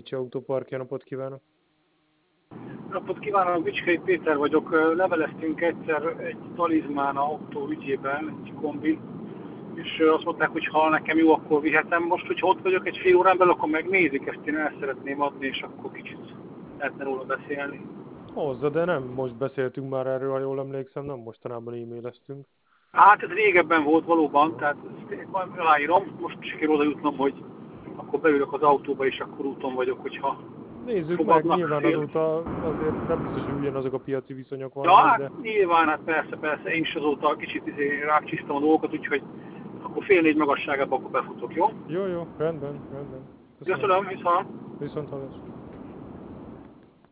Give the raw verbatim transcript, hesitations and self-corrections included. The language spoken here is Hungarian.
Ricsi Autópark, jó napot kívánok! Napot kívánok, Bicskei Péter vagyok. Leveleztünk egyszer egy Talizmán autó ügyében, egy kombi, és azt mondták, hogy ha nekem jó, akkor vihetem. Most, hogyha ott vagyok egy fél órán belül, akkor megnézik, ezt én el szeretném adni, és akkor kicsit lehetne róla beszélni. Hozza, de nem most beszéltünk már erről, ha jól emlékszem, nem mostanában e-maileztünk. Hát ez régebben volt valóban, tehát ezt én majd aláírom, most sikerül oda jutnom, hogy akkor beülök az autóba, és akkor úton vagyok, hogyha Nézzük meg, fogadnak. nyilván azóta azért nem biztos, hogy ugyanazok a piaci viszonyok Ja, vannak, hát de... nyilván, hát persze, persze, én is azóta kicsit izé, rákcsisztam a dolgokat, úgyhogy akkor fél négy magasságában akkor befutok, jó? Jó, jó, rendben, rendben. Köszönöm. Köszönöm, viszont. Viszont hallás.